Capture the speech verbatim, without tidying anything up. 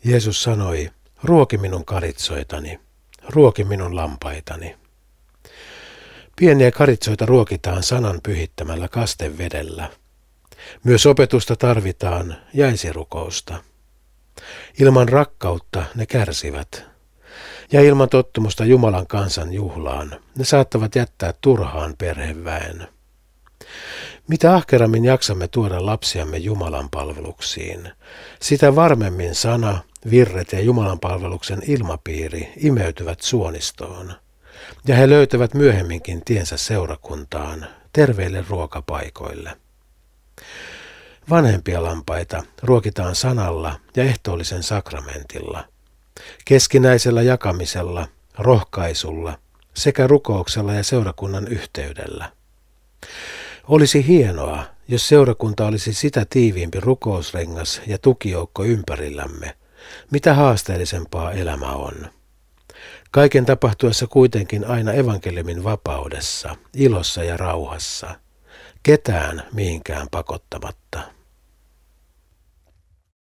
Jeesus sanoi, ruoki minun karitsoitani, ruoki minun lampaitani. Pieniä karitsoita ruokitaan sanan pyhittämällä kastevedellä. Myös opetusta tarvitaan ja esirukousta. Ilman rakkautta ne kärsivät. Ja ilman tottumusta Jumalan kansan juhlaan ne saattavat jättää turhaan perheväen. Mitä ahkerammin jaksamme tuoda lapsiamme Jumalan palveluksiin, sitä varmemmin sana, virret ja Jumalan palveluksen ilmapiiri imeytyvät suonistoon. Ja he löytävät myöhemminkin tiensä seurakuntaan, terveille ruokapaikoille. Vanhempia lampaita ruokitaan sanalla ja ehtoollisen sakramentilla, keskinäisellä jakamisella, rohkaisulla sekä rukouksella ja seurakunnan yhteydellä. Olisi hienoa, jos seurakunta olisi sitä tiiviimpi rukousrengas ja tukijoukko ympärillämme, mitä haasteellisempaa elämä on. Kaiken tapahtuessa kuitenkin aina evankeliumin vapaudessa, ilossa ja rauhassa, ketään mihinkään pakottamatta.